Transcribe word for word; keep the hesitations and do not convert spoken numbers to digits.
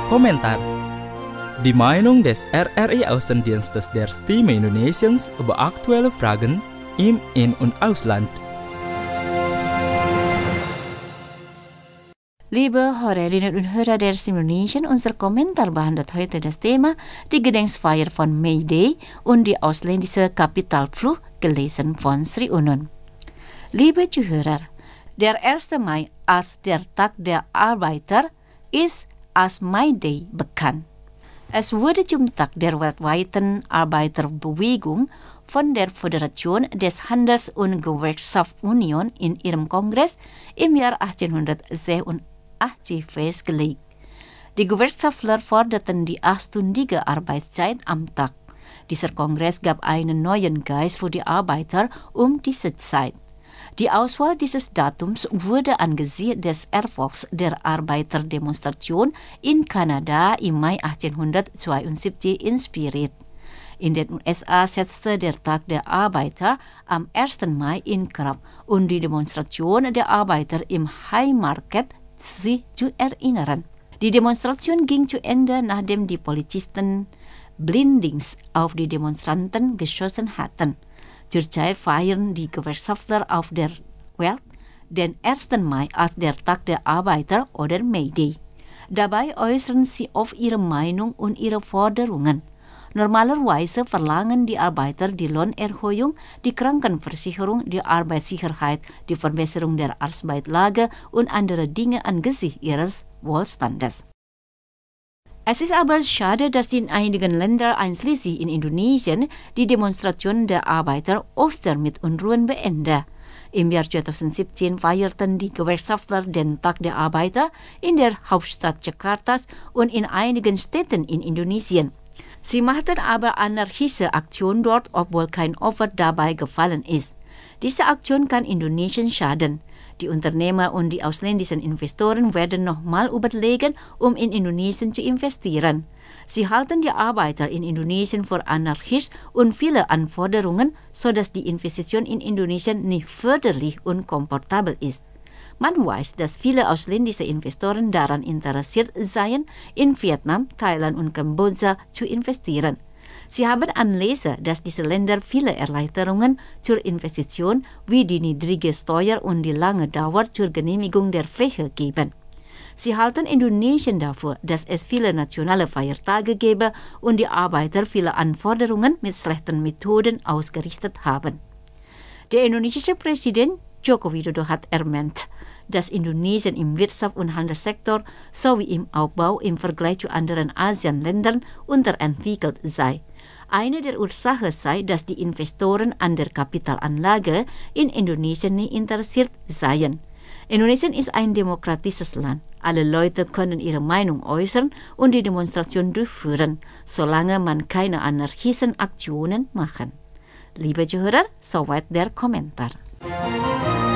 Kommentar. Die Meinung des R R I-Außendienstes der Stimme Indonesiens über aktuelle Fragen im In- und Ausland. Liebe Hörerinnen und Hörer der Stimme Indonesien, unser Kommentar behandelt heute das Thema die Gedenkfeier von May Day und die ausländische Kapitalflucht, gelesen von Sri Unun. Liebe Zuhörer, der erste Mai als der Tag der Arbeiter ist als May Day bekannt. Es wurde zum Tag der weltweiten Arbeiterbewegung von der Föderation des Handels- und Gewerkschaftsunion in ihrem Kongress im Jahr achtzehnhundertsechsundachtzig festgelegt. Die Gewerkschaftler forderten die achtstündige Arbeitszeit am Tag. Dieser Kongress gab einen neuen Geist für die Arbeiter um diese Zeit. Die Auswahl dieses Datums wurde angesichts des Erfolgs der Arbeiterdemonstration in Kanada im Mai achtzehnhundertzweiundsiebzig inspiriert. In den U S A setzte der Tag der Arbeiter am ersten Mai in Kraft, um die Demonstration der Arbeiter im High Market sich zu erinnern. Die Demonstration ging zu Ende, nachdem die Polizisten blindlings auf die Demonstranten geschossen hatten. Zurzeit feiern die Gewerkschaftler auf der Welt den ersten Mai als der Tag der Arbeiter oder May Day. Dabei äußern sie oft ihre Meinung und ihre Forderungen. Normalerweise verlangen die Arbeiter die Lohnerhöhung, die Krankenversicherung, die Arbeitssicherheit, die Verbesserung der Arbeitslage und andere Dinge angesichts ihres Wohlstandes. Es ist aber schade, dass in einigen Ländern, einschließlich in Indonesien, die Demonstrationen der Arbeiter öfter mit Unruhen beenden. Im Jahr zweitausendsiebzehn feierten die Gewerkschaftler den Tag der Arbeiter in der Hauptstadt Jakarta und in einigen Städten in Indonesien. Sie machten aber anarchische Aktionen dort, obwohl kein Opfer dabei gefallen ist. Diese Aktion kann Indonesien schaden. Die Unternehmer und die ausländischen Investoren werden nochmal überlegen, um in Indonesien zu investieren. Sie halten die Arbeiter in Indonesien für anarchisch und viele Anforderungen, sodass die Investition in Indonesien nicht förderlich und komfortabel ist. Man weiß, dass viele ausländische Investoren daran interessiert seien, in Vietnam, Thailand und Kambodscha zu investieren. Sie haben Anleser, dass diese Länder viele Erleichterungen zur Investition wie die niedrige Steuer und die lange Dauer zur Genehmigung der Fläche geben. Sie halten Indonesien dafür, dass es viele nationale Feiertage gebe und die Arbeiter viele Anforderungen mit schlechten Methoden ausgerichtet haben. Der indonesische Präsident Joko Widodo hat erwähnt, dass Indonesien im Wirtschafts- und Handelssektor sowie im Aufbau im Vergleich zu anderen ASEAN-Ländern unterentwickelt sei. Eine der Ursachen sei, dass die Investoren an der Kapitalanlage in Indonesien nicht interessiert seien. Indonesien ist ein demokratisches Land. Alle Leute können ihre Meinung äußern und die Demonstration durchführen, solange man keine anarchischen Aktionen macht. Liebe Zuhörer, soweit der Kommentar.